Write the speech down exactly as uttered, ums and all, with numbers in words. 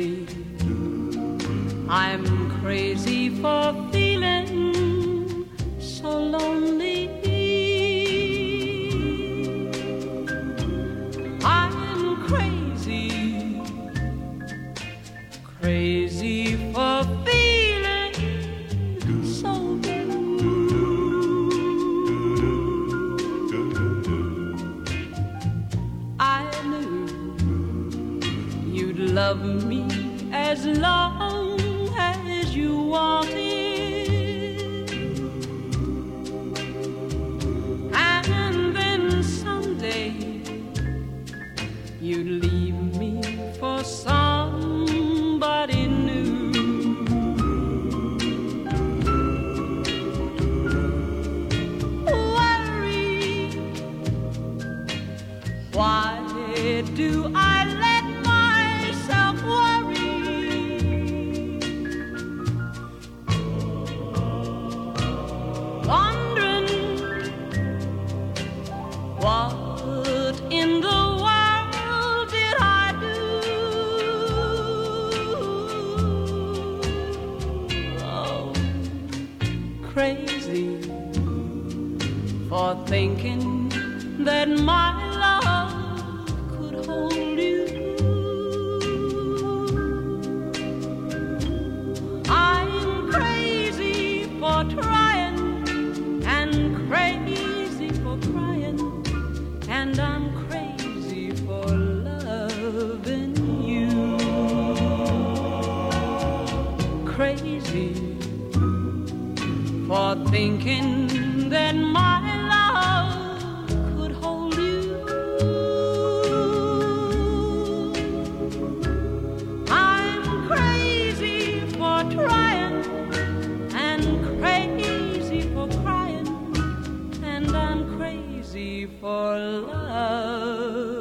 crazy. I'm crazy for feeling so lonely. I'm crazy, crazy for feeling so blue. I knew you'd love me as long as you wanted, and then someday you'd leave me for somebody new. Worry, why do I let myself worry? Wondering what in the world did I do? Oh, crazy for thinking that my love could hold you. I'm crazy for trying and crazy for crying, and I'm crazy for loving you. Crazy for thinking that my love could hold you. I'm crazy for trying and crazy for crying, and I'm crazy for love.